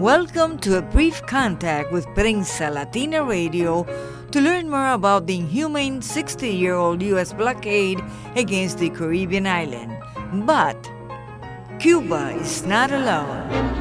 Welcome to a brief contact with Prensa Latina Radio to learn more about the inhumane 60-year-old U.S. blockade against the Caribbean island. But Cuba is not alone.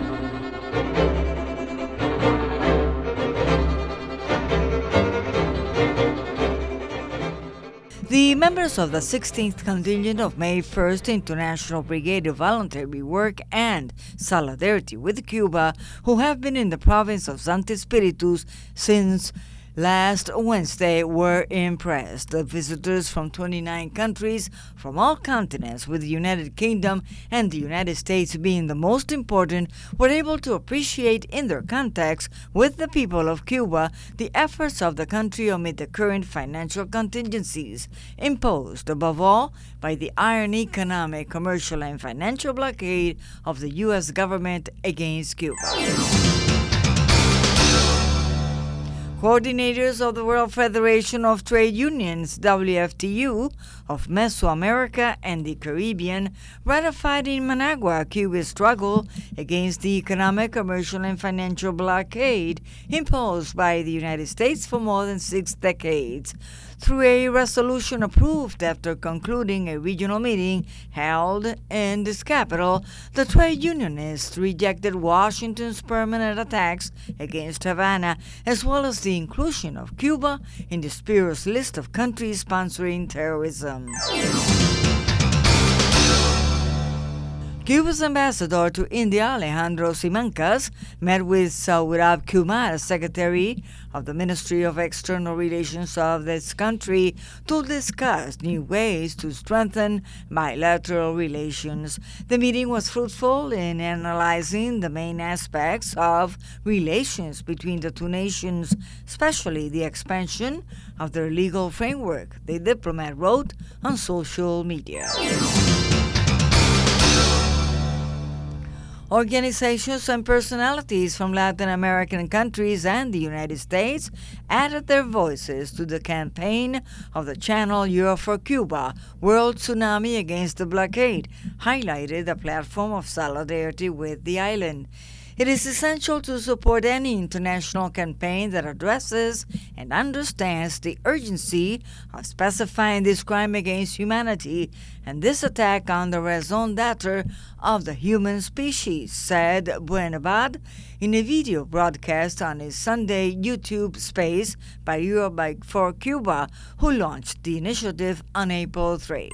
The members of the 16th Contingent of May 1st International Brigade of Voluntary Work and Solidarity with Cuba, who have been in the province of Santo Espíritu since last Wednesday, were impressed. The visitors from 29 countries from all continents, with the United Kingdom and the United States being the most important, were able to appreciate in their contacts with the people of Cuba the efforts of the country amid the current financial contingencies imposed, above all, by the iron economic, commercial, and financial blockade of the U.S. government against Cuba. Coordinators of the World Federation of Trade Unions, WFTU, of Mesoamerica and the Caribbean ratified in Managua Cuba's struggle against the economic, commercial, and financial blockade imposed by the United States for more than 6 decades. Through a resolution approved after concluding a regional meeting held in this capital, the trade unionists rejected Washington's permanent attacks against Havana, as well as the inclusion of Cuba in the spurious list of countries sponsoring terrorism. Cuba's ambassador to India, Alejandro Simancas, met with Saurabh Kumar, Secretary of the Ministry of External Relations of this country, to discuss new ways to strengthen bilateral relations. The meeting was fruitful in analyzing the main aspects of relations between the two nations, especially the expansion of their legal framework, the diplomat wrote on social media. Organizations and personalities from Latin American countries and the United States added their voices to the campaign of the channel Europe for Cuba, World Tsunami Against the Blockade, highlighted a platform of solidarity with the island. It is essential to support any international campaign that addresses and understands the urgency of specifying this crime against humanity and this attack on the raison d'etre of the human species, said Buenabad in a video broadcast on his Sunday YouTube space by Europe for Cuba, who launched the initiative on April 3.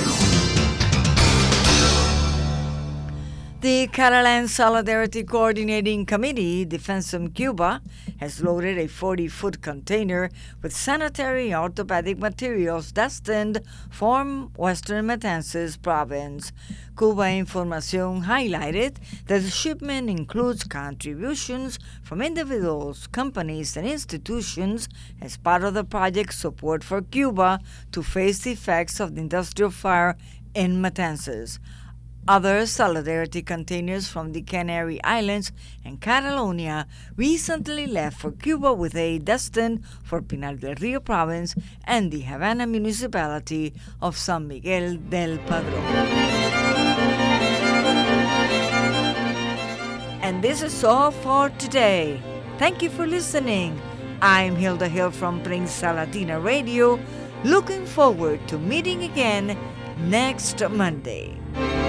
The Catalan Solidarity Coordinating Committee, Defensum Cuba, has loaded a 40-foot container with sanitary orthopedic materials destined for Western Matanzas province. Cuba Información highlighted that the shipment includes contributions from individuals, companies, and institutions as part of the project's support for Cuba to face the effects of the industrial fire in Matanzas. Other solidarity containers from the Canary Islands and Catalonia recently left for Cuba with aid destined for Pinar del Rio province and the Havana municipality of San Miguel del Padrón. And this is all for today. Thank you for listening. I'm Hilda Hill from Prensa Latina Radio, looking forward to meeting again next Monday.